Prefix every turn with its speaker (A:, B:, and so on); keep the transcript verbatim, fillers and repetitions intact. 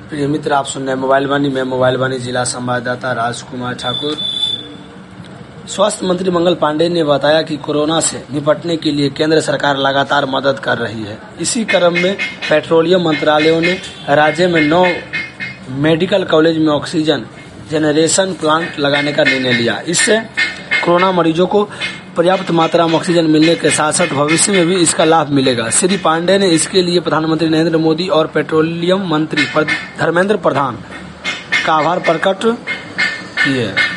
A: प्रिय मित्र, आप सुन रहे हैं मोबाइल वाणी में मोबाइल वाणी जिला संवाददाता राजकुमार ठाकुर। स्वास्थ्य मंत्री मंगल पांडेय ने बताया कि कोरोना से निपटने के लिए केंद्र सरकार लगातार मदद कर रही है। इसी क्रम में पेट्रोलियम मंत्रालय ने राज्य में नौ मेडिकल कॉलेज में ऑक्सीजन जनरेशन प्लांट लगाने का निर्णय लिया। इससे कोरोना मरीजों को पर्याप्त मात्रा में ऑक्सीजन मिलने के साथ साथ भविष्य में भी इसका लाभ मिलेगा। श्री पांडेय ने इसके लिए प्रधानमंत्री नरेंद्र मोदी और पेट्रोलियम मंत्री धर्मेंद्र प्रधान का आभार प्रकट किए।